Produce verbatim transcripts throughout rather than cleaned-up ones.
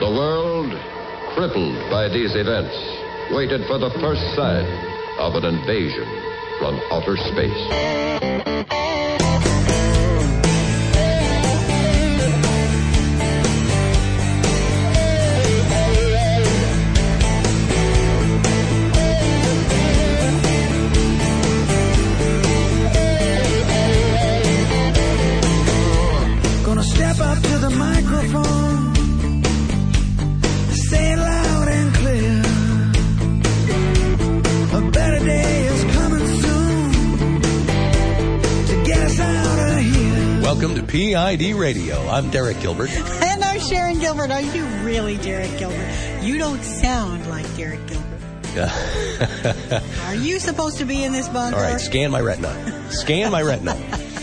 The world, crippled by these events, waited for the first sign of an invasion from outer space. Gonna step up to the microphone, say it loud and clear. A better day is coming soon to get us out of here. Welcome to P I D Radio. I'm Derek Gilbert. And I'm Sharon Gilbert. Are you really Derek Gilbert? You don't sound like Derek Gilbert. Yeah. Are you supposed to be in this bunker? All right, scan my retina. Scan my retina.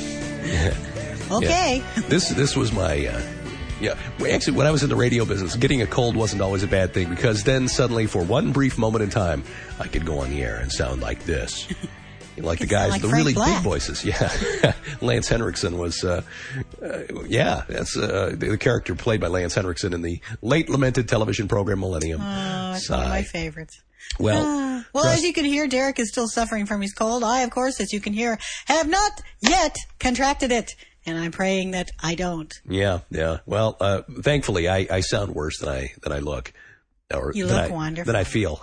Okay. Yeah. This this was my, uh, yeah. Actually, when I was in the radio business, getting a cold wasn't always a bad thing because then suddenly, for one brief moment in time, I could go on the air and sound like this. Like the guys, like the Frank really Black. big voices. Yeah. Lance Henriksen was, uh, uh, yeah, that's uh, the, the character played by Lance Henriksen in the late lamented television program Millennium. Oh, it's one of my favorites. Well, Uh, well, trust- as you can hear, Derek is still suffering from his cold. I, of course, as you can hear, have not yet contracted it. And I'm praying that I don't. Yeah, yeah. Well, uh, thankfully, I, I sound worse than I than I look, or You than look I, wonderful. Than I feel.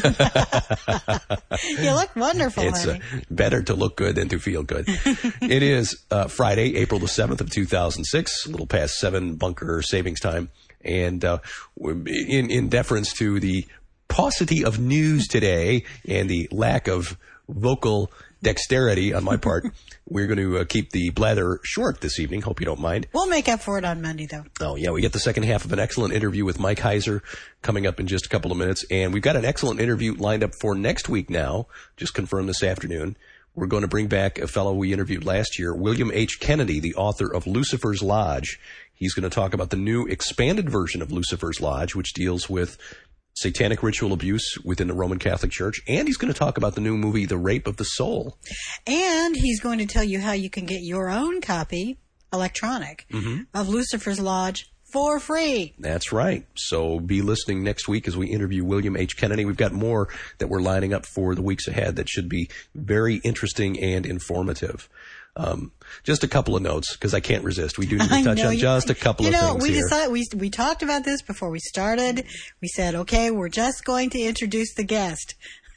You look wonderful, It's uh, honey. better to look good than to feel good. It is uh, Friday, April the seventh of two thousand six, a little past seven bunker savings time, and uh, in in deference to the paucity of news today and the lack of vocal dexterity on my part. We're going to uh, keep the blather short this evening. Hope you don't mind. We'll make up for it on Monday, though. Oh, yeah. We get the second half of an excellent interview with Mike Heiser coming up in just a couple of minutes. And we've got an excellent interview lined up for next week now, just confirmed this afternoon. We're going to bring back a fellow we interviewed last year, William H. Kennedy, the author of Lucifer's Lodge. He's going to talk about the new expanded version of Lucifer's Lodge, which deals with satanic ritual abuse within the Roman Catholic Church. And he's going to talk about the new movie, The Rape of the Soul. And he's going to tell you how you can get your own copy, electronic, Mm-hmm. of Lucifer's Lodge for free. That's right. So be listening next week as we interview William H. Kennedy. We've got more that we're lining up for the weeks ahead that should be very interesting and informative. Um, just a couple of notes because I can't resist. We do need to I touch know on you- just a couple you of know, things we here. decided we we talked about this before we started. We said, okay, we're just going to introduce the guest.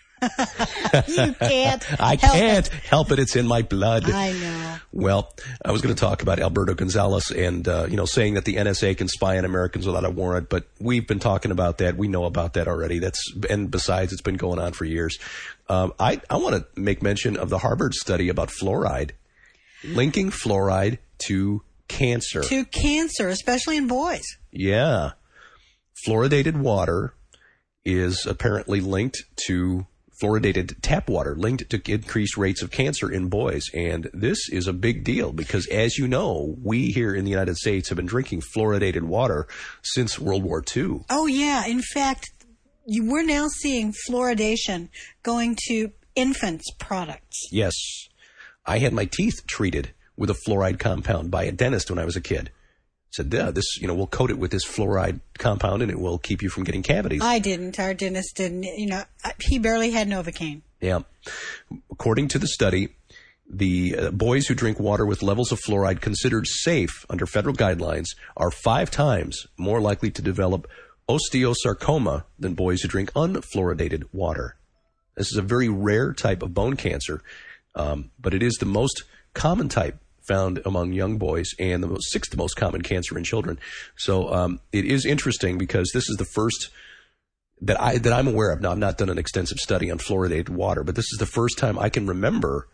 You can't. I help can't it. help it. It's in my blood. I know. Well, I was going to talk about Alberto Gonzalez and, uh, you know, saying that the N S A can spy on Americans without a warrant, but we've been talking about that. We know about that already. That's, and besides, it's been going on for years. Um, I, I want to make mention of the Harvard study about fluoride, linking fluoride to cancer. To cancer, especially in boys. Yeah. Fluoridated water is apparently linked to fluoridated tap water, linked to increased rates of cancer in boys. And this is a big deal because, as you know, we here in the United States have been drinking fluoridated water since World War Two. Oh, yeah. In fact, you, we're now seeing fluoridation going to infants' products. Yes. I had my teeth treated with a fluoride compound by a dentist when I was a kid. Said, yeah, this, you know, we'll coat it with this fluoride compound and it will keep you from getting cavities. I didn't. Our dentist didn't. You know, he barely had Novocaine. Yeah. According to the study, the uh, boys who drink water with levels of fluoride considered safe under federal guidelines are five times more likely to develop osteosarcoma than boys who drink unfluoridated water. This is a very rare type of bone cancer, um, but it is the most common type found among young boys and the most, sixth most common cancer in children. So um, it is interesting because this is the first that I that I'm aware of. Now, I've not done an extensive study on fluoridated water, but this is the first time I can remember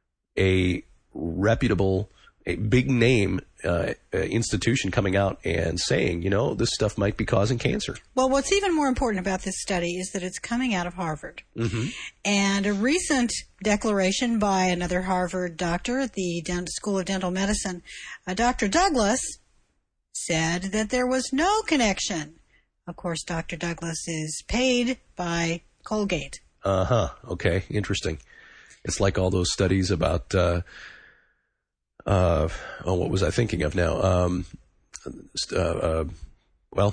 a reputable, a big name uh, uh, institution coming out and saying, you know, this stuff might be causing cancer. Well, what's even more important about this study is that it's coming out of Harvard. Mm-hmm. And a recent declaration by another Harvard doctor at the Dent- School of Dental Medicine, uh, Doctor Douglas, said that there was no connection. Of course, Doctor Douglas is paid by Colgate. Uh-huh. Okay. Interesting. It's like all those studies about, uh, uh, oh, what was I thinking of now? Um, uh, uh, Well,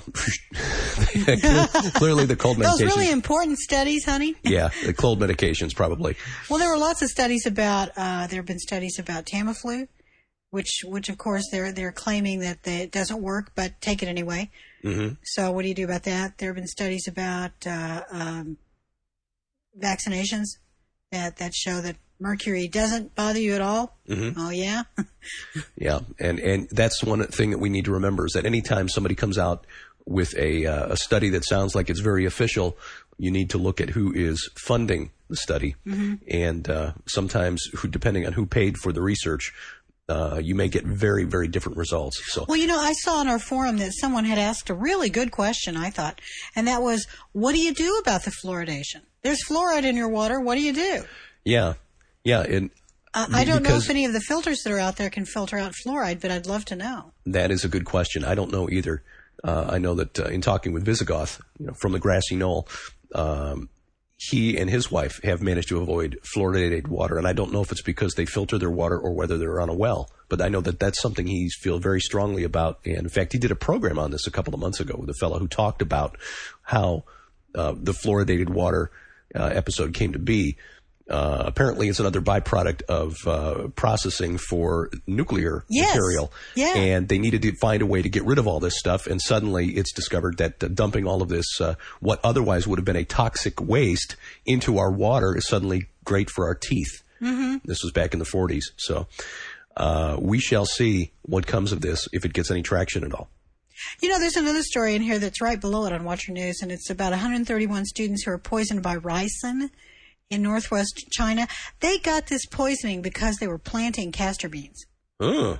clearly the cold medications. Those really important studies, honey. Yeah, the cold medications probably. Well, there were lots of studies about, uh, there have been studies about Tamiflu, which, which of course they're, they're claiming that they, it doesn't work, but take it anyway. Mm-hmm. So what do you do about that? There have been studies about, uh, um, vaccinations that, that show that mercury doesn't bother you at all. Mm-hmm. Oh, yeah? Yeah, and, and that's one thing that we need to remember is that anytime somebody comes out with a, uh, a study that sounds like it's very official, you need to look at who is funding the study. Mm-hmm. And uh, sometimes, who, depending on who paid for the research, uh, you may get very, very different results. So, well, you know, I saw on our forum that someone had asked a really good question, I thought, and that was, what do you do about the fluoridation? There's fluoride in your water. What do you do? Yeah. Yeah, and uh, I don't know if any of the filters that are out there can filter out fluoride, but I'd love to know. That is a good question. I don't know either. Uh, I know that uh, in talking with Visigoth, you know, from the Grassy Knoll, um, he and his wife have managed to avoid fluoridated water, and I don't know if it's because they filter their water or whether they're on a well. But I know that that's something he feels very strongly about. And in fact, he did a program on this a couple of months ago with a fellow who talked about how uh, the fluoridated water uh, episode came to be. Uh, apparently it's another byproduct of, uh, processing for nuclear yes. material. Yeah. And they needed to find a way to get rid of all this stuff. And suddenly it's discovered that uh, dumping all of this, uh, what otherwise would have been a toxic waste into our water is suddenly great for our teeth. Mm-hmm. This was back in the forties. So, uh, we shall see what comes of this, if it gets any traction at all. You know, there's another story in here that's right below it on Watcher News, and it's about one hundred thirty-one students who are poisoned by ricin in northwest China. They got this poisoning because they were planting castor beans. Oh,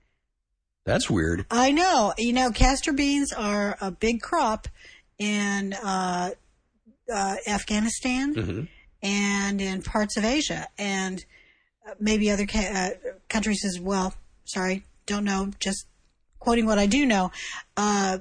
that's weird. I know. You know, castor beans are a big crop in uh, uh, Afghanistan Mm-hmm. and in parts of Asia and maybe other ca- uh, countries as well. Sorry, don't know, just quoting what I do know. Uh,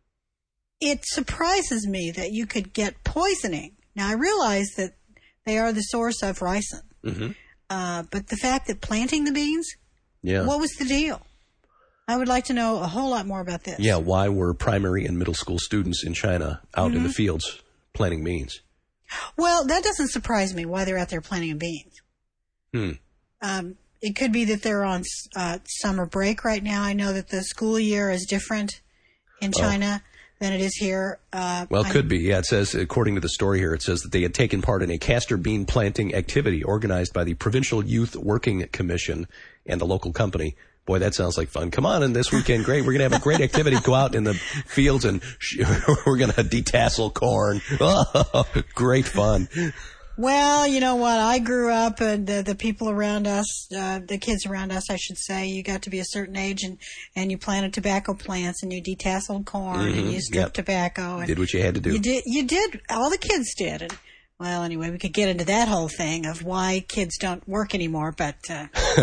it surprises me that you could get poisoning. Now, I realize that they are the source of ricin. Mm-hmm. Uh, but the fact that planting the beans, yeah. what was the deal? I would like to know a whole lot more about this. Yeah, why were primary and middle school students in China out Mm-hmm. in the fields planting beans? Well, that doesn't surprise me, why they're out there planting beans. Hmm. Um, it could be that they're on uh, summer break right now. I know that the school year is different in China. Oh. than it is here. Uh, well, it could be. Yeah, it says, according to the story here, it says that they had taken part in a castor bean planting activity organized by the Provincial Youth Working Commission and the local company. Boy, that sounds like fun. Come on in this weekend. Great. We're going to have a great activity. Go out in the fields and sh- we're going to detassel corn. Oh, great fun. Well, you know what? I grew up, and the, the people around us, uh, the kids around us, I should say, you got to be a certain age, and, and you planted tobacco plants, and you detasseled corn, mm-hmm. and you stripped yep. tobacco. And did what you had to do. You did. You did. All the kids did. And, well, anyway, we could get into that whole thing of why kids don't work anymore, but... Uh,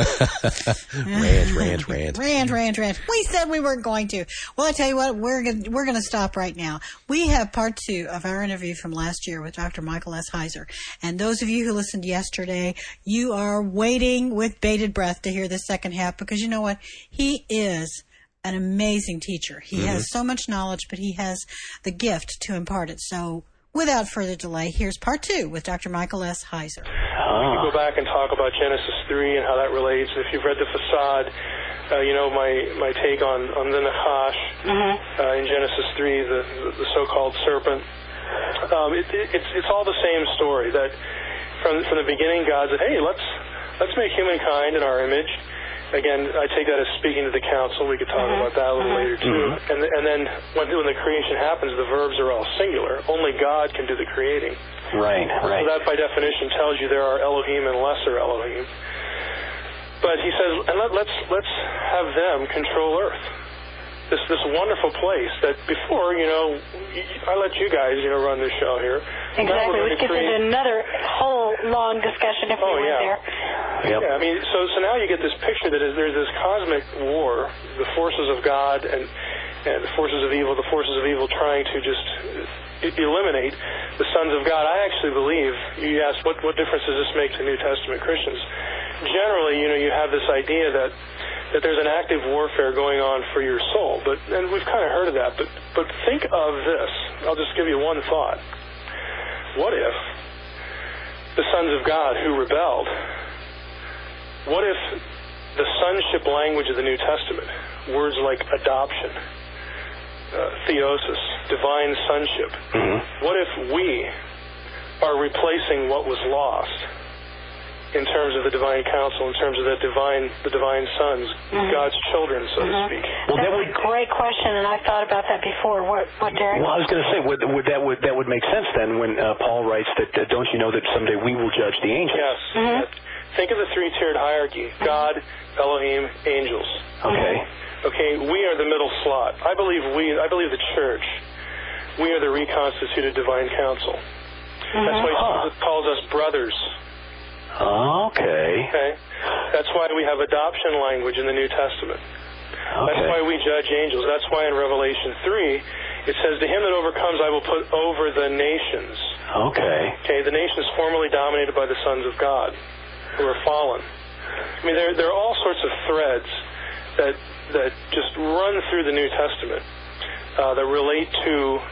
rant, rant, rant. Rant, rant, rant. We said we weren't going to. Well, I tell you what, we're gonna, we're going to stop right now. We have part two of our interview from last year with Doctor Michael S. Heiser. And those of you who listened yesterday, you are waiting with bated breath to hear the second half because you know what? He is an amazing teacher. He mm-hmm. has so much knowledge, but he has the gift to impart it. So... without further delay, here's part two with Doctor Michael S. Heiser. We can go back and talk about Genesis three and how that relates. If you've read the Facade, uh, you know my, my take on, on the Nachash mm-hmm. uh, in Genesis three, the, the so-called serpent. Um, it, it, it's it's all the same story. That from from the beginning, God said, "Hey, let's let's make humankind in our image." Again, I take that as speaking to the council. We could talk mm-hmm. about that a little mm-hmm. later, too. Mm-hmm. And, and then when, when the creation happens, the verbs are all singular. Only God can do the creating. Right, right. So that, by definition, tells you there are Elohim and lesser Elohim. But he says, and let, let's let's have them control Earth. This this wonderful place that before, you know, I let you guys, you know, run this show here. Exactly. We could get another whole long discussion if oh, we went yeah. there. Yep. Yeah, I mean, so so now you get this picture that is, there's this cosmic war, the forces of God and, and the forces of evil, the forces of evil trying to just eliminate the sons of God. I actually believe, you asked what, what difference does this make to New Testament Christians? Generally, you know, you have this idea that that there's an active warfare going on for your soul. But and we've kind of heard of that. But but think of this. I'll just give you one thought. What if the sons of God who rebelled, what if the sonship language of the New Testament, words like adoption, uh, theosis, divine sonship, mm-hmm. what if we are replacing what was lost in terms of the divine counsel, in terms of the divine, the divine sons, mm-hmm. God's children, so mm-hmm. to speak? Well, That's that would, a great question, and I thought about that before. What, what Derek? Well, I was going to say, would, would that would that would make sense then when uh, Paul writes that, uh, don't you know that someday we will judge the angels? Yes. Mm-hmm. Think of the three-tiered hierarchy: God, Elohim, angels. Okay. Okay. We are the middle slot. I believe we. I believe the church. We are the reconstituted divine council. Mm-hmm. That's why Jesus huh. calls us brothers. Okay. Okay. That's why we have adoption language in the New Testament. Okay. That's why we judge angels. That's why in Revelation three it says, "To him that overcomes, I will put over the nations." Okay. Okay. The nations formerly dominated by the sons of God, who are fallen. I mean, there there are all sorts of threads that that just run through the New Testament uh, that relate to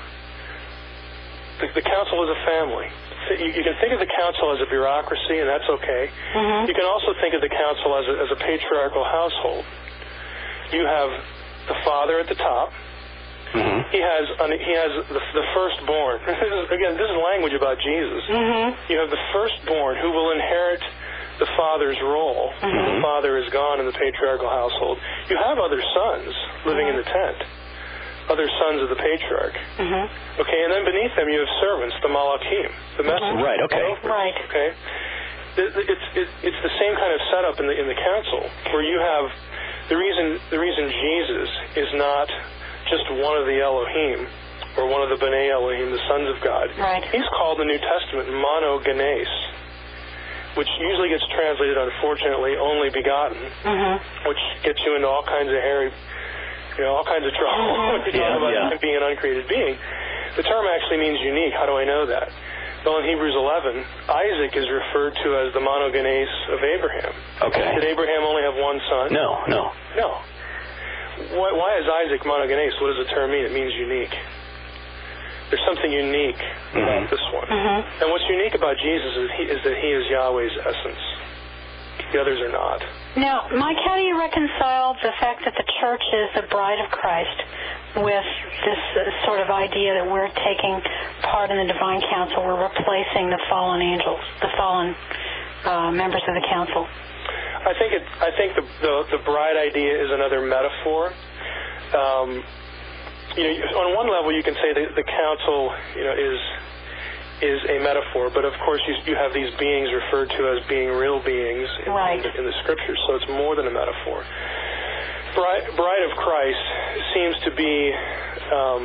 the, the council as a family. You can think of the council as a bureaucracy, and that's okay. Mm-hmm. You can also think of the council as a, as a patriarchal household. You have the father at the top. Mm-hmm. He has he has the, the firstborn. This is, again, this is language about Jesus. Mm-hmm. You have the firstborn who will inherit the father's role. Mm-hmm. The father is gone in the patriarchal household. You have other sons living mm-hmm. in the tent. Other sons of the patriarch. Mm-hmm. Okay, and then beneath them you have servants, the malachim, the messengers. Mm-hmm. Right. Okay. Right. Okay. It's it's it's the same kind of setup in the in the council where you have the reason the reason Jesus is not just one of the Elohim or one of the B'nai Elohim, the sons of God. Right. He's called in the New Testament monogenes, which usually gets translated, unfortunately, only begotten, mm-hmm. which gets you into all kinds of hairy. You know, all kinds of trouble when you talk about yeah. being an uncreated being. The term actually means unique. How do I know that? Well, in Hebrews eleven, Isaac is referred to as the monogenes of Abraham. Okay. Did Abraham only have one son? No, no. No. Why, why is Isaac monogenes? What does the term mean? It means unique. There's something unique mm-hmm. about this one. Mm-hmm. And what's unique about Jesus is, he, is that he is Yahweh's essence. The others are not. Now, Mike, how do you reconcile the fact that the church is the bride of Christ with this uh, sort of idea that we're taking part in the divine council, we're replacing the fallen angels, the fallen uh, members of the council? I think it. I think the the, the bride idea is another metaphor. Um, you know, on one level, you can say that the council, you know, is. is a metaphor, but of course you, you have these beings referred to as being real beings in, right. in, the, in the scriptures, so it's more than a metaphor. Bride, bride of Christ seems to be, um,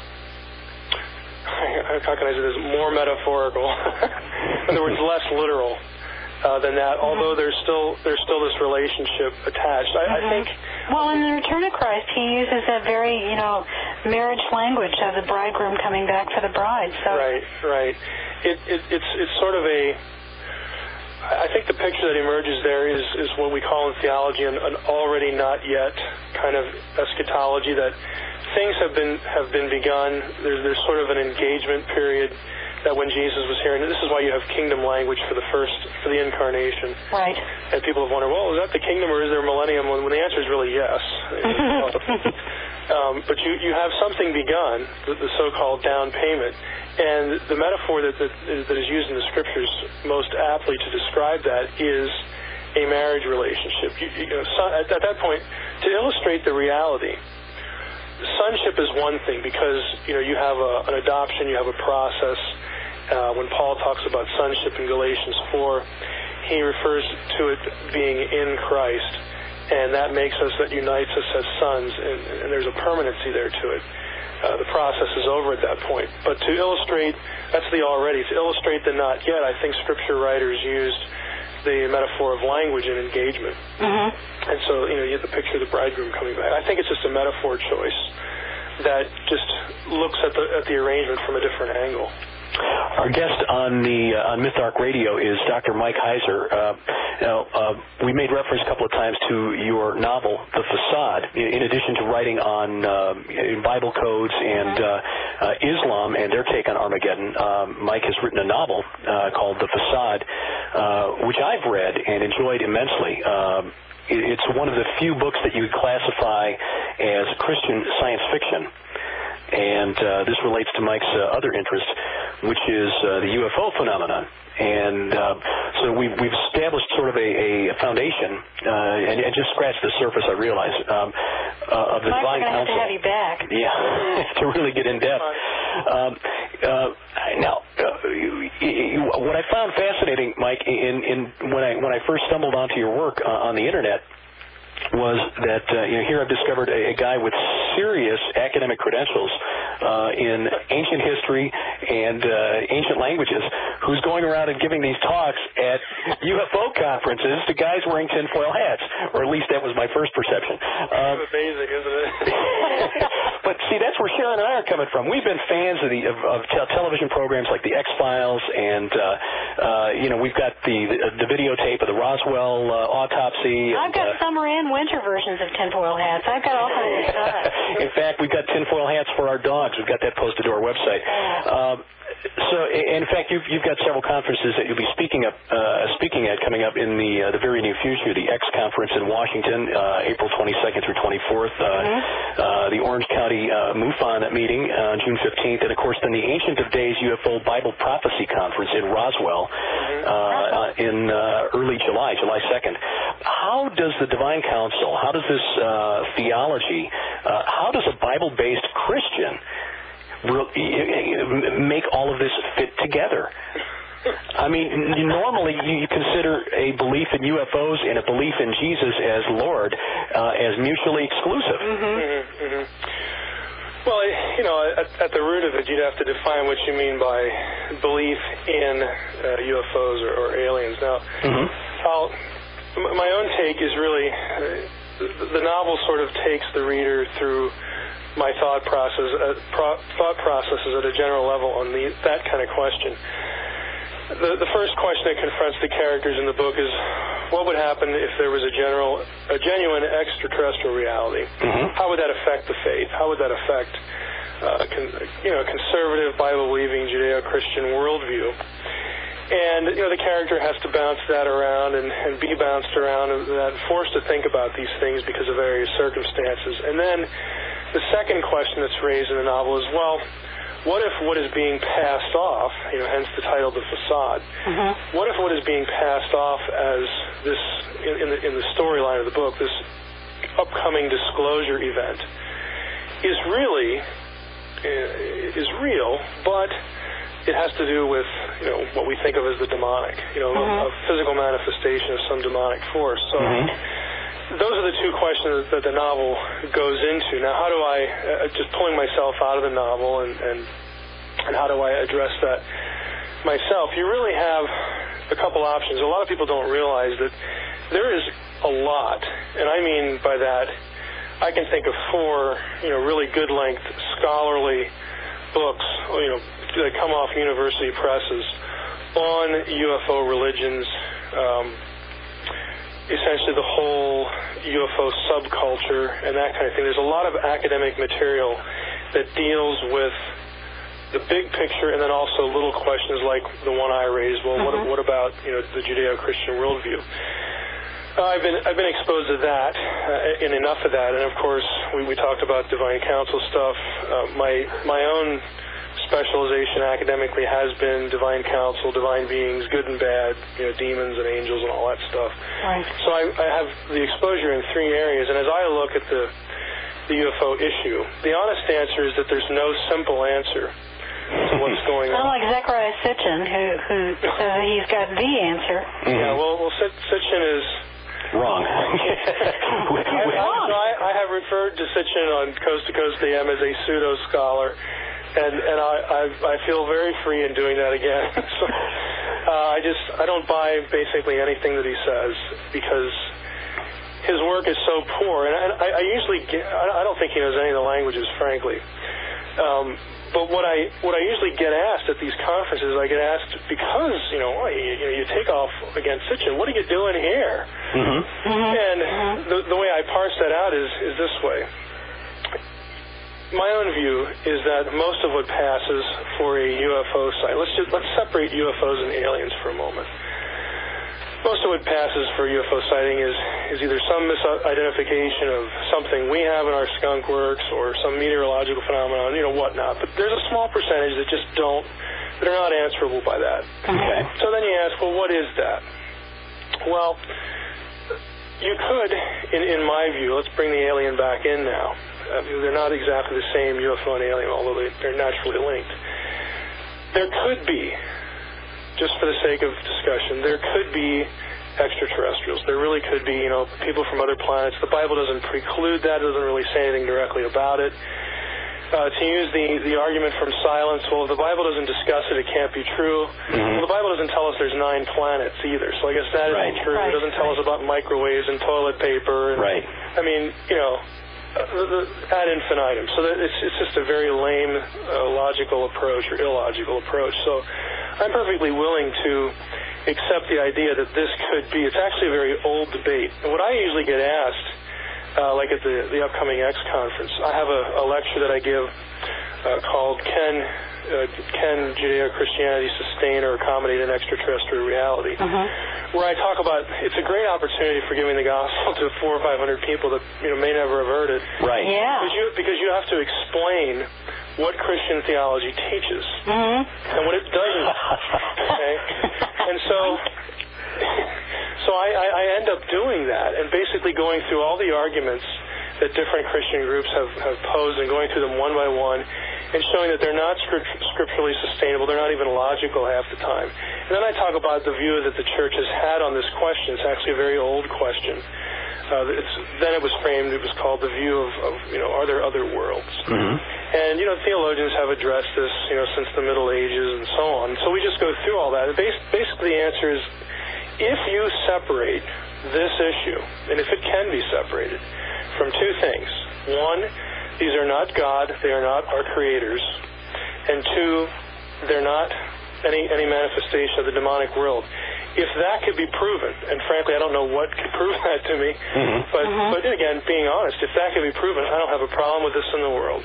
how can I say this, more metaphorical. In other words, less literal uh, than that, mm-hmm. although there's still there's still this relationship attached. I, mm-hmm. I think. Well, in the Return of Christ, he uses that very, you know, marriage language of the bridegroom coming back for the bride. So. Right, right. It, it, it's it's sort of a. I think the picture that emerges there is, is what we call in theology an, an already not yet kind of eschatology, that things have been have been begun. There's there's sort of an engagement period that when Jesus was here, and this is why you have kingdom language for the first, for the incarnation. Right. And people have wondered, well, is that the kingdom or is there a millennium? When the answer is really yes. um, but you, you have something begun, the, the so-called down payment. And the metaphor that, that, is, that is used in the scriptures most aptly to describe that is a marriage relationship. You, you know, so at, at that point, to illustrate the reality, sonship is one thing because, you know, you have a, an adoption, you have a process. Uh, when Paul talks about sonship in Galatians four, he refers to it being in Christ, and that makes us, that unites us as sons, and, and there's a permanency there to it. Uh, the process is over at that point. But to illustrate, that's the already. To illustrate the not yet, I think Scripture writers used the metaphor of language and engagement. Mm-hmm. And so, you know, you get the picture of the bridegroom coming back. I think it's just a metaphor choice that just looks at the at the arrangement from a different angle. Our guest on the uh, on MythArc Radio is Doctor Mike Heiser. Uh, now, uh, we made reference a couple of times to your novel, The Facade. In, in addition to writing on uh, Bible codes and uh, uh, Islam and their take on Armageddon, um, Mike has written a novel uh, called The Facade, uh, which I've read and enjoyed immensely. Um, it, it's one of the few books that you would classify as Christian science fiction. And uh, this relates to Mike's uh, other interest, which is uh, the U F O phenomenon. And uh, so we've, we've established sort of a, a foundation, uh, and, and just scratched the surface, I realize, um, uh, of the Mike, Divine we're Council. Have to have you back. Yeah, to really get in depth. Um, uh, now, uh, what I found fascinating, Mike, in, in when I when I first stumbled onto your work uh, on the internet, was that uh, you know here I've discovered a, a guy with serious academic credentials uh, in ancient history and uh, ancient languages who's going around and giving these talks at U F O conferences to guys wearing tinfoil hats, or at least that was my first perception. Um, amazing, isn't it? But see, that's where Sharon and I are coming from. We've been fans of the of, of te- television programs like the X-Files, and uh, uh, you know we've got the the, the videotape of the Roswell uh, autopsy. I've and, got uh, summer and winter versions of tinfoil hats. I've got all kinds of stuff. In fact, we've got tinfoil hats for our dogs. We've got that posted to our website. Um, so, in fact, you've, you've got several conferences that you'll be speaking up, uh, speaking at coming up in the uh, the very near future. The X Conference in Washington, uh, April twenty-second through twenty-fourth. Uh, mm-hmm. uh, the Orange County uh, MUFON meeting on uh, June fifteenth, and of course, then the Ancient of Days U F O Bible Prophecy Conference in Roswell uh, uh, in uh, early July, July second. How does the Divine Council, how does this uh, theology, uh, how does a Bible-based Christian make all of this fit together? I mean, normally you consider a belief in U F Os and a belief in Jesus as Lord uh, as mutually exclusive. Mm-hmm. Mm-hmm, mm-hmm. Well, you know, at, at the root of it, you'd have to define what you mean by belief in uh, U F Os or, or aliens. Now, mm-hmm. I'll, my own take is really, uh, the novel sort of takes the reader through my thought process, uh, pro- thought processes at a general level on the, that kind of question. The, the first question that confronts the characters in the book is, what would happen if there was a general, a genuine extraterrestrial reality? Mm-hmm. How would that affect the faith? How would that affect, uh, con- you know, conservative, Bible-believing, Judeo-Christian worldview? And, you know, the character has to bounce that around and, and be bounced around and that, forced to think about these things because of various circumstances. And then the second question that's raised in the novel is, well, what if what is being passed off, you know, hence the title, The Facade, mm-hmm. what if what is being passed off as this, in, in the, in the storyline of the book, this upcoming disclosure event, is really, uh, is real, but it has to do with, you know, what we think of as the demonic, you know, mm-hmm. a, a physical manifestation of some demonic force. So mm-hmm. those are the two questions that the novel goes into. Now, how do I, uh, just pulling myself out of the novel and, and, and how do I address that myself? You really have a couple options. A lot of people don't realize that there is a lot, and I mean by that, I can think of four, you know, really good-length scholarly books, you know, that come off university presses on U F O religions, um, essentially the whole U F O subculture and that kind of thing. There's a lot of academic material that deals with the big picture and then also little questions like the one I raised. Well, mm-hmm. what, what about, you know, the Judeo-Christian worldview? Uh, I've been I've been exposed to that uh, and enough of that, and of course we, we talked about Divine Council stuff. Uh, my my own specialization academically has been Divine Council, divine beings, good and bad, you know, demons and angels and all that stuff. Right. So I, I have the exposure in three areas, and as I look at the the U F O issue, the honest answer is that there's no simple answer to what's going on. Not like Zechariah Sitchin, who who says he's got the answer. Mm-hmm. Yeah, well, well, Sitchin is wrong. I, I, I have referred to Sitchin on Coast to Coast A M as a pseudo scholar. And and I, I I feel very free in doing that again. so, uh, I just I don't buy basically anything that he says because his work is so poor. And I, I usually get, I don't think he knows any of the languages, frankly. Um, but what I what I usually get asked at these conferences, I get asked because you know oh, you, you know you take off against Sitchin. What are you doing here? Mm-hmm. Mm-hmm. And the the way I parse that out is is this way. My own view is that most of what passes for a U F O site. Let's just let's separate U F Os and aliens for a moment. Most of what passes for U F O sighting is, is either some misidentification of something we have in our skunk works or some meteorological phenomenon, you know, whatnot. But there's a small percentage that just don't, that are not answerable by that. Okay. So then you ask, well, what is that? Well, you could, in, in my view, let's bring the alien back in now. Uh, they're not exactly the same U F O and alien, although they, they're naturally linked. There could be, just for the sake of discussion, there could be extraterrestrials. There really could be, you know, people from other planets. The Bible doesn't preclude that. It doesn't really say anything directly about it. Uh, to use the, the argument from silence, well, if the Bible doesn't discuss it, it can't be true. Mm-hmm. Well, the Bible doesn't tell us there's nine planets either, so I guess that Right. isn't true. Right. It doesn't tell Right. us about microwaves and toilet paper. And, Right. I mean, you know, uh, the, the, ad infinitum. So that it's, it's just a very lame uh, logical approach or illogical approach. So I'm perfectly willing to accept the idea that this could be. It's actually a very old debate. And what I usually get asked, uh, like at the, the upcoming X conference, I have a, a lecture that I give uh, called Can, uh, Can Judeo-Christianity Sustain or Accommodate an Extraterrestrial Reality? Mm-hmm. Where I talk about, it's a great opportunity for giving the gospel to four or five hundred people that you know may never have heard it. Right. Yeah. Because you, because you have to explain what Christian theology teaches Mm-hmm. and what it doesn't. Okay, and so, so I, I, I end up doing that and basically going through all the arguments that different Christian groups have, have posed and going through them one by one and showing that they're not script, scripturally sustainable. They're not even logical half the time. And then I talk about the view that the church has had on this question. It's actually a very old question. Uh, it's, then it was framed, it was called the view of, of you know, are there other worlds? Mm-hmm. And, you know, theologians have addressed this, you know, since the Middle Ages and so on. So we just go through all that. And bas- basically the answer is, if you separate this issue, and if it can be separated, from two things. One, these are not God, they are not our creators. And two, they're not any, any manifestation of the demonic world. If that could be proven, and frankly I don't know what could prove that to me, Mm-hmm. but, Mm-hmm. but again, being honest, if that could be proven, I don't have a problem with this in the world.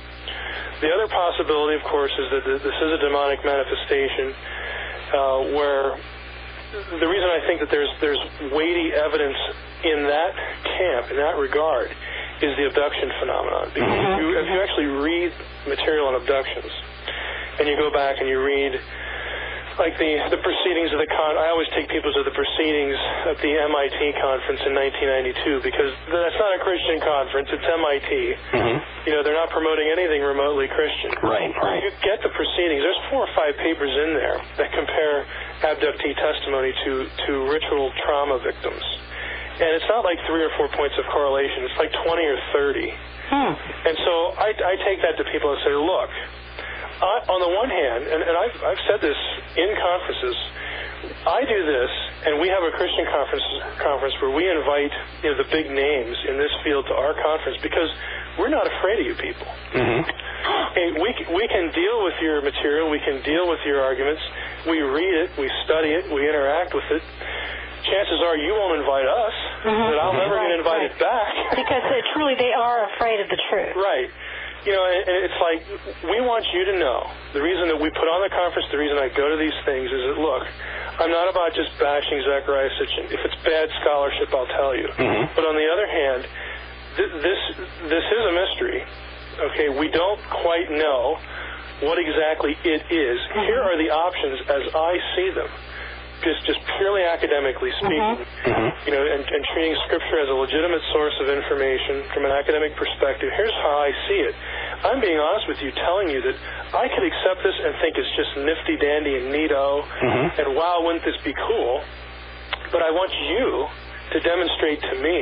The other possibility, of course, is that this is a demonic manifestation uh, where the reason I think that there's there's weighty evidence in that camp, in that regard, is the abduction phenomenon. Because Mm-hmm. if, you, if you actually read material on abductions, and you go back and you read, like the, the proceedings of the con, I always take people to the proceedings at the M I T conference in nineteen ninety-two, because that's not a Christian conference, it's M I T. Mm-hmm. You know, they're not promoting anything remotely Christian. Right, right. You get the proceedings. There's four or five papers in there that compare abductee testimony to, to ritual trauma victims. And it's not like three or four points of correlation. It's like twenty or thirty. Hmm. And so I, I take that to people and say, look, I, on the one hand, and, and I've, I've said this in conferences, I do this, and we have a Christian conference conference where we invite you know, the big names in this field to our conference because we're not afraid of you people. Mm-hmm. Hey, we, we can deal with your material, we can deal with your arguments, we read it, we study it, we interact with it. Chances are you won't invite us, Mm-hmm. but I'll never Right, get invited right. back. Because uh, truly they are afraid of the truth. Right. You know, and it's like, we want you to know, the reason that we put on the conference, the reason I go to these things is that, look, I'm not about just bashing Zecharia Sitchin. If it's bad scholarship, I'll tell you. Mm-hmm. But on the other hand, th- this this is a mystery. Okay, we don't quite know what exactly it is. Mm-hmm. Here are the options as I see them. Just, just purely academically speaking, Mm-hmm. you know, and, and treating Scripture as a legitimate source of information from an academic perspective. Here's how I see it. I'm being honest with you, telling you that I could accept this and think it's just nifty dandy and neato, Mm-hmm. and wow, wouldn't this be cool? But I want you to demonstrate to me,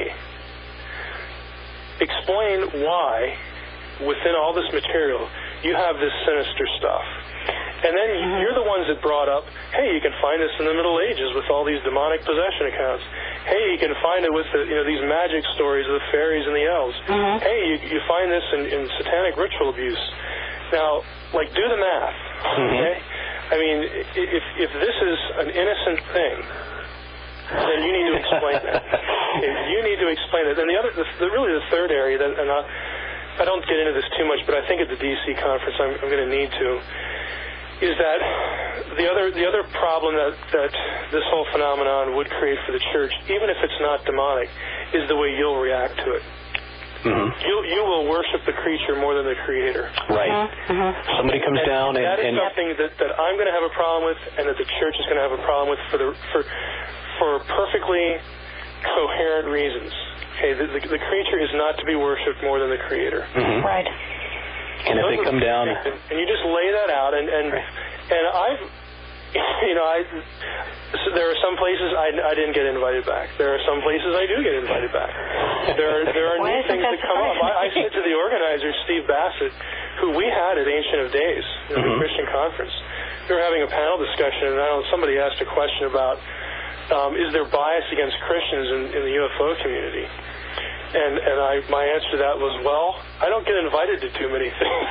explain why, within all this material, you have this sinister stuff. And then Mm-hmm. you're the ones that brought up, hey, you can find this in the Middle Ages with all these demonic possession accounts. Hey, you can find it with the, you know, these magic stories of the fairies and the elves. Mm-hmm. Hey, you, you find this in, in satanic ritual abuse. Now, like, do the math, okay? I mean, if if this is an innocent thing, then you need to explain that. You need to explain it. And the other, the, the, really the third area, that, and I, I don't get into this too much, but I think at the D C conference I'm, I'm going to need to, is that the other the other problem that, that this whole phenomenon would create for the church, even if it's not demonic, is the way you'll react to it. Mm-hmm. You you will worship the creature more than the creator. Right. Mm-hmm. Somebody comes and down and... That is and something that, that I'm going to have a problem with, and that the church is going to have a problem with for the for for perfectly coherent reasons. Okay, the, the, the creature is not to be worshipped more than the creator. Mm-hmm. Right. And if they come down... And you just lay that out, and, and, right. and I've... You know, I, so there are some places I, I didn't get invited back. There are some places I do get invited back. There are, there are new things that come up. I, I said to the organizer, Steve Bassett, who we had at Ancient of Days, in mm-hmm. the Christian conference, we were having a panel discussion, and I don't know, somebody asked a question about, um, is there bias against Christians in, in the U F O community? And and I my answer to that was, well, I don't get invited to too many things.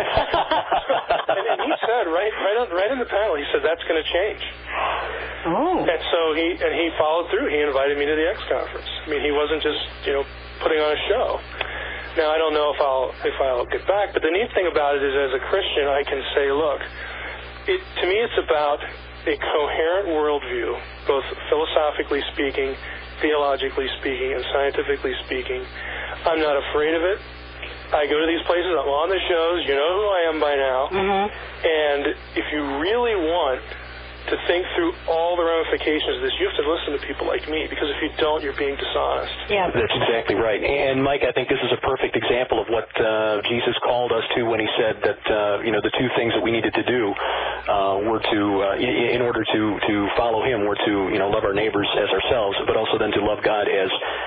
and, and he said right right on, right in the panel, he said that's going to change. Oh. And so he and he followed through. He invited me to the X conference. I mean, he wasn't just you know putting on a show. Now I don't know if I'll if I'll get back, but the neat thing about it is, as a Christian, I can say, look, it to me it's about a coherent worldview, both philosophically speaking, theologically speaking, and scientifically speaking. I'm not afraid of it. I go to these places, I'm on the shows, you know who I am by now. Mm-hmm. And if you really want to think through all the ramifications of this, you have to listen to people like me, because if you don't, you're being dishonest. Yeah. That's exactly right. And, Mike, I think this is a perfect example of what uh, Jesus called us to when he said that, uh, you know, the two things that we needed to do uh, were to, uh, in, in order to, to follow him, were to, you know, love our neighbors as ourselves, but also then to love God as,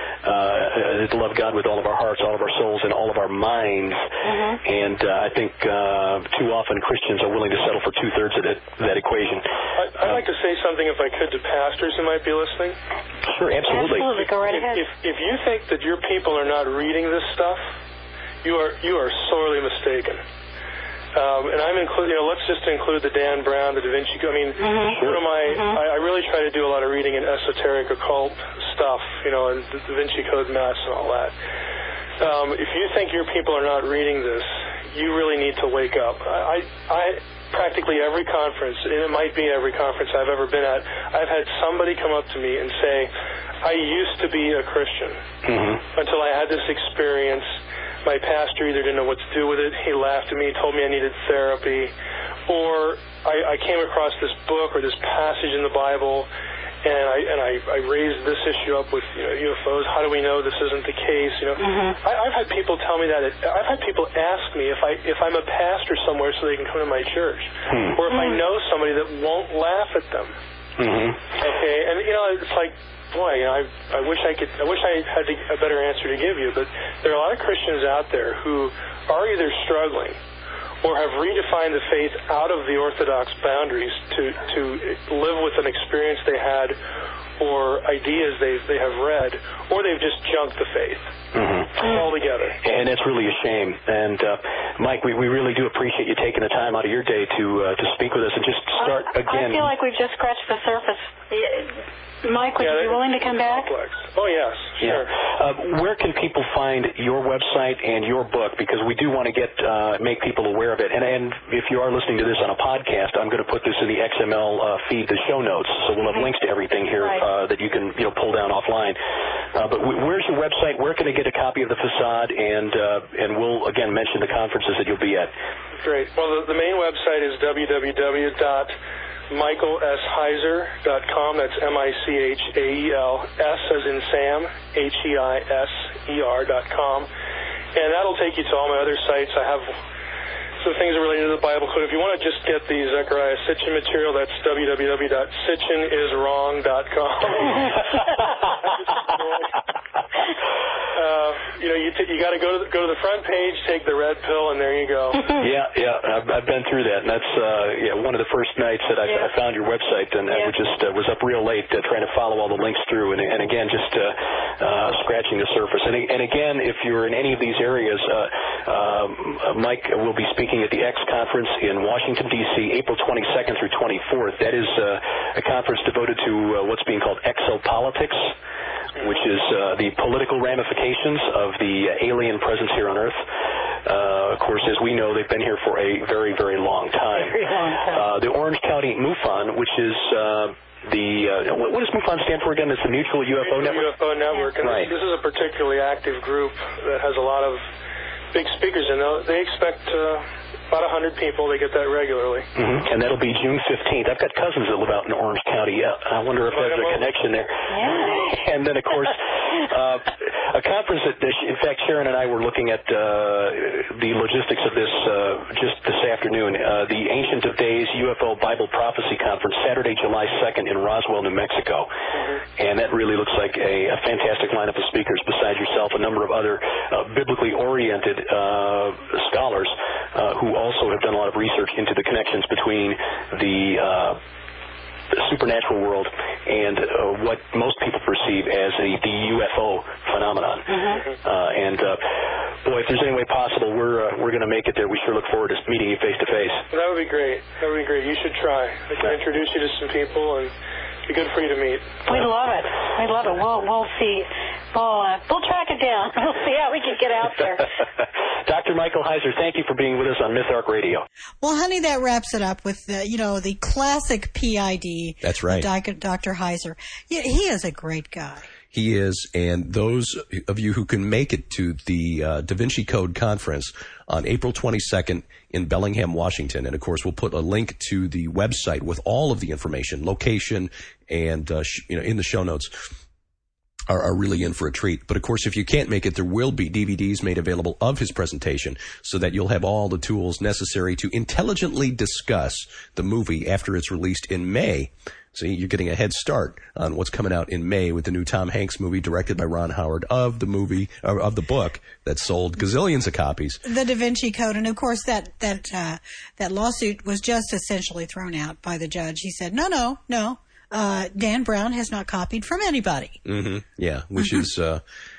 uh, to love God with all of our hearts, all of our souls, and all of our minds. Mm-hmm. And uh, I think uh, too often Christians are willing to settle for two-thirds of that, that equation. I, I'd like to say something, if I could, to pastors who might be listening. Sure, absolutely. Absolutely, go right if, ahead. If, if you think that your people are not reading this stuff, you are you are sorely mistaken. Um, and I'm including, you know, let's just include the Dan Brown, the Da Vinci Code. I mean, mm-hmm. one of my, mm-hmm. I, I really try to do a lot of reading in esoteric occult stuff, you know, and the Da Vinci Code mess and all that. Um, if you think your people are not reading this, you really need to wake up. I, I practically every conference, and it might be every conference I've ever been at, I've had somebody come up to me and say, I used to be a Christian mm-hmm. until I had this experience. My pastor either didn't know what to do with it, he laughed at me, told me I needed therapy, or I, I came across this book or this passage in the Bible, and I and I, I raised this issue up with you know, U F Os. How do we know this isn't the case? You know, mm-hmm. I, I've had people tell me that. It, I've had people ask me if I if I'm a pastor somewhere so they can come to my church, mm-hmm. or if I know somebody that won't laugh at them. Mm-hmm. Okay, and you know, it's like, boy, you know, I I wish I could. I wish I had a better answer to give you, but there are a lot of Christians out there who are either struggling or have redefined the faith out of the Orthodox boundaries to, to live with an experience they had or ideas they they have read, or they've just junked the faith mm-hmm. altogether. And that's really a shame. And, uh, Mike, we, we really do appreciate you taking the time out of your day to uh, to speak with us and just start I, again. I feel like we've just scratched the surface. Mike, would yeah, you be willing to come back? Complex. Oh, yes, sure. Yeah. Uh, where can people find your website and your book? Because we do want to get uh, make people aware of it. And, and if you are listening to this on a podcast, I'm going to put this in the X M L uh, feed, the show notes. So we'll have links to everything here right. uh, that you can you know pull down offline. Uh, but w- where's your website? Where can I get a copy of The Facade? And uh, and we'll, again, mention the conferences that you'll be at. Great. Well, the, the main website is w w w dot michael s heiser dot com. That's M I C H A E L, S as in Sam, H E I S E R dot com. And that'll take you to all my other sites. I have some things related to the Bible Code. If you want to just get the Zechariah Sitchin material, that's w w w dot sitchin is wrong dot com. uh, you know, you t- you got to go to the, go to the front page, take the red pill, and there you go. yeah, yeah, I've, I've been through that, and that's uh, yeah one of the first nights that I, yeah. I found your website, and yeah. I just uh, was up real late uh, trying to follow all the links through, and, and again, just uh, uh, scratching the surface. And, and again, if you're in any of these areas, uh, um, Mike will be speaking at the X Conference in Washington, D C, April twenty-second through twenty-fourth. That is uh, a conference devoted to uh, what's being called exopolitics, which is uh, the political ramifications of the alien presence here on Earth. Uh, of course, as we know, they've been here for a very, very long time. Very long time. Uh, the Orange County MUFON, which is uh, the uh, what does MUFON stand for again? It's the Mutual U F O Mutual Network. U F O Network, and right. this is a particularly active group that has a lot of big speakers, and they expect uh, about one hundred people. They get that regularly. Mm-hmm. And that'll be June fifteenth. I've got cousins that live out in Orange County. I wonder if there's a connection there. Yeah. And then, of course, uh, a conference that, in fact, Sharon and I were looking at uh, the logistics of this uh, just this afternoon. Uh, the Ancient of Days U F O Bible Prophecy Conference, Saturday, July second in Roswell, New Mexico. Mm-hmm. And that really looks like a, a fantastic lineup of speakers besides yourself, a number of other uh, biblically oriented uh, scholars uh, who also have done a lot of research into the connections between the uh, the supernatural world and uh, what most people perceive as a, the U F O phenomenon. Mm-hmm. Uh, and uh, boy, if there's any way possible, we're uh, we're going to make it there. We sure look forward to meeting you face to face. That would be great. That would be great. You should try. I can introduce you to some people, and it'd be good for you to meet. We love it. We love it. We'll we'll see. We'll uh, we'll track it down. We'll see how we can get out there. Doctor Michael Heiser, thank you for being with us on MythArc Radio. Well, honey, that wraps it up with the, you know, the classic P I D. That's right. Doctor Heiser. Yeah, he is a great guy. He is, and those of you who can make it to the uh, Da Vinci Code Conference on April twenty-second in Bellingham, Washington, and of course we'll put a link to the website with all of the information, location, and uh, sh- you know, in the show notes. Are, are really in for a treat. But of course, if you can't make it, there will be D V Ds made available of his presentation so that you'll have all the tools necessary to intelligently discuss the movie after it's released in May. See, you're getting a head start on what's coming out in May with the new Tom Hanks movie directed by Ron Howard of the movie, or of the book that sold gazillions of copies. The Da Vinci Code. And of course, that, that, uh, that lawsuit was just essentially thrown out by the judge. He said, no, no, no. Uh, Dan Brown has not copied from anybody. Mm-hmm. Yeah, which is, uh,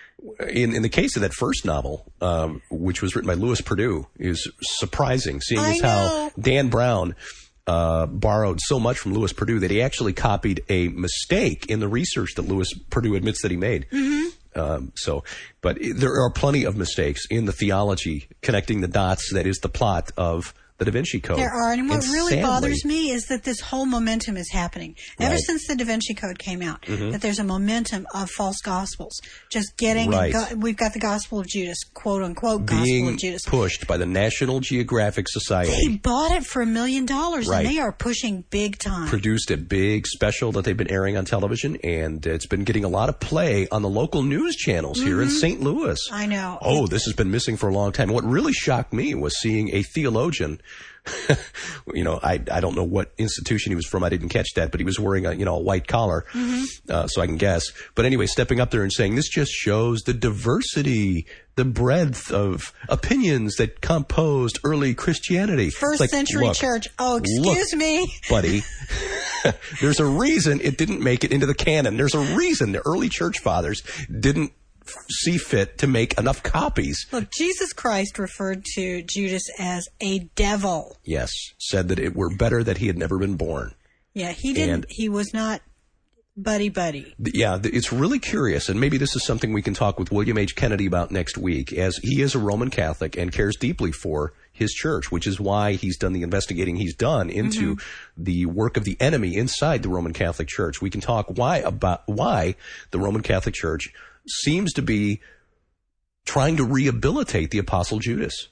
in, in the case of that first novel, um, which was written by Louis Perdue, is surprising, seeing as how Dan Brown uh, borrowed so much from Louis Perdue that he actually copied a mistake in the research that Louis Perdue admits that he made. Mm-hmm. Um, so, but there are plenty of mistakes in the theology connecting the dots that is the plot of the Da Vinci Code. There are, and what and really sadly, bothers me is that this whole momentum is happening. Ever right. since the Da Vinci Code came out, mm-hmm. that there's a momentum of false gospels. Just getting, right. go, we've got the Gospel of Judas, quote unquote, being Gospel of Judas. pushed by the National Geographic Society. They bought it for a million dollars, Right. and they are pushing big time. Produced a big special that they've been airing on television, and it's been getting a lot of play on the local news channels here mm-hmm. in Saint Louis. I know. Oh, this has been missing for a long time. What really shocked me was seeing a theologian. you know, I I don't know what institution he was from. I didn't catch that, but he was wearing a you know a white collar, mm-hmm. uh, so I can guess. But anyway, stepping up there and saying this just shows the diversity, the breadth of opinions that composed early Christianity. First like, century look, church. Oh, excuse look, me, buddy. There's a reason it didn't make it into the canon. There's a reason the early church fathers didn't see fit to make enough copies. Look, Jesus Christ referred to Judas as a devil. Yes, said that it were better that he had never been born. Yeah, he didn't. And, he was not buddy buddy. Yeah, it's really curious, and maybe this is something we can talk with William H. Kennedy about next week, as he is a Roman Catholic and cares deeply for his church, which is why he's done the investigating he's done into mm-hmm. the work of the enemy inside the Roman Catholic Church. We can talk why about why the Roman Catholic Church seems to be trying to rehabilitate the Apostle Judas.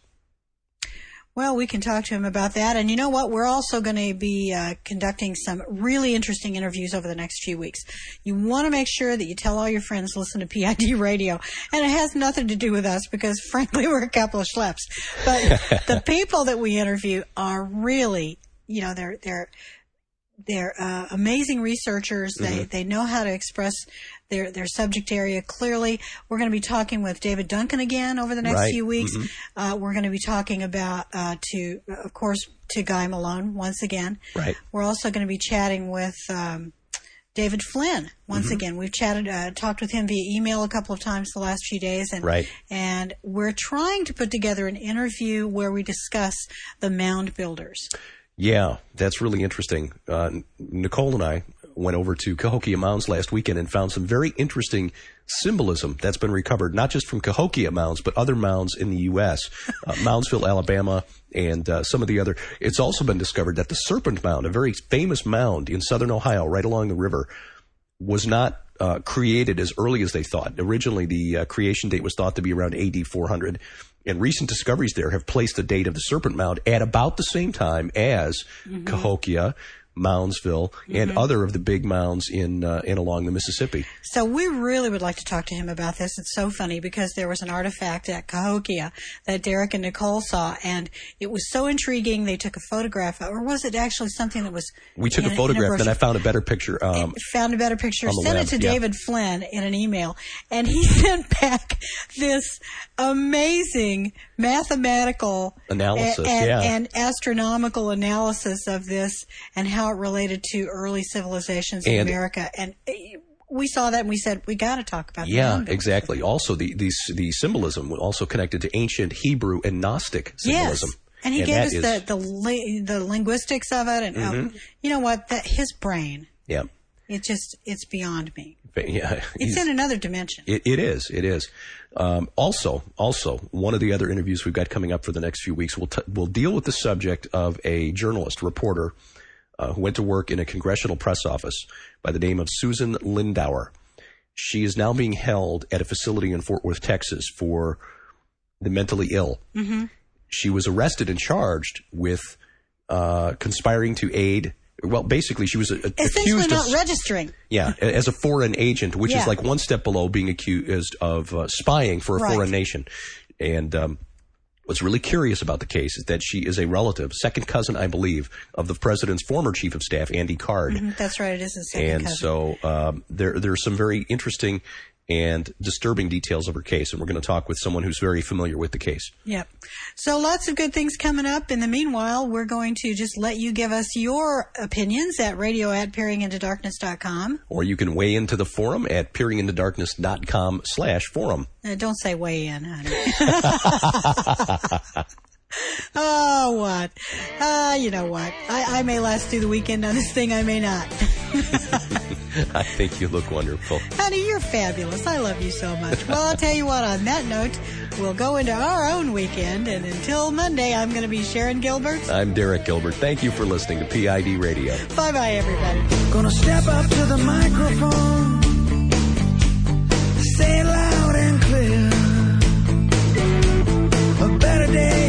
Well, we can talk to him about that. And you know what? We're also going to be uh, conducting some really interesting interviews over the next few weeks. You want to make sure that you tell all your friends, listen to P I D Radio. And it has nothing to do with us because, frankly, we're a couple of schleps. But the people that we interview are really, you know, they're they're they're uh, amazing researchers. They mm-hmm. they know how to express their their subject area clearly. We're going to be talking with David Duncan again over the next right. few weeks. Mm-hmm. Uh, we're going to be talking about uh, to of course to Guy Malone once again. Right. We're also going to be chatting with um, David Flynn once mm-hmm. again. We've chatted uh, talked with him via email a couple of times the last few days, and right. and we're trying to put together an interview where we discuss the mound builders. Yeah, that's really interesting. Uh, Nicole and I went over to Cahokia Mounds last weekend and found some very interesting symbolism that's been recovered, not just from Cahokia Mounds, but other mounds in the U S, uh, Moundsville, Alabama, and uh, some of the other. It's also been discovered that the Serpent Mound, a very famous mound in southern Ohio, right along the river, was not uh, created as early as they thought. Originally, the uh, creation date was thought to be around A D four hundred. And recent discoveries there have placed the date of the Serpent Mound at about the same time as mm-hmm. Cahokia, Moundsville, and mm-hmm. other of the big mounds in uh, in along the Mississippi. So we really would like to talk to him about this. It's so funny because there was an artifact at Cahokia that Derek and Nicole saw, and it was so intriguing. They took a photograph, or was it actually something that was? We took in, a photograph, then I found a better picture. Um, found a better picture. Sent web, it to yeah. David Flynn in an email, and he sent back this amazing mathematical analysis and, and, yeah. and astronomical analysis of this and how it related to early civilizations in and, America. And we saw that and we said, we got to talk about that. Yeah, exactly. Also, the, the, the symbolism was also connected to ancient Hebrew and Gnostic symbolism. Yes. And he and gave us is, the, the, li- the linguistics of it. And mm-hmm. uh, you know what? That his brain. Yeah. It just, it's beyond me. Yeah, it's in another dimension. It, it is. It is. Um, also, also, one of the other interviews we've got coming up for the next few weeks, we'll, t- we'll deal with the subject of a journalist, reporter, uh, who went to work in a congressional press office by the name of Susan Lindauer. She is now being held at a facility in Fort Worth, Texas for the mentally ill. Mm-hmm. She was arrested and charged with uh, conspiring to aid. Well, basically, she was a, a, essentially accused not of, registering. Yeah, as a foreign agent, which yeah. is like one step below being accused of uh, spying for a right. foreign nation. And um, what's really curious about the case is that she is a relative, second cousin, I believe, of the president's former chief of staff, Andy Card. Mm-hmm, that's right, it is a second and cousin. so um, there there are some very interesting and disturbing details of her case, and we're going to talk with someone who's very familiar with the case. Yep. So lots of good things coming up. In the meanwhile, we're going to just let you give us your opinions at radio at peering into darkness dot com. Or you can weigh into the forum at peering into darkness dot com slash forum. Uh, don't say weigh in, honey. Oh, what? Uh, you know what? I, I may last through the weekend on this thing. I may not. I think you look wonderful. Honey, you're fabulous. I love you so much. Well, I'll tell you what, on that note, we'll go into our own weekend. And until Monday, I'm going to be Sharon Gilbert. I'm Derek Gilbert. Thank you for listening to P I D Radio. Bye-bye, everybody. Gonna step up to the microphone, say it loud and clear. A better day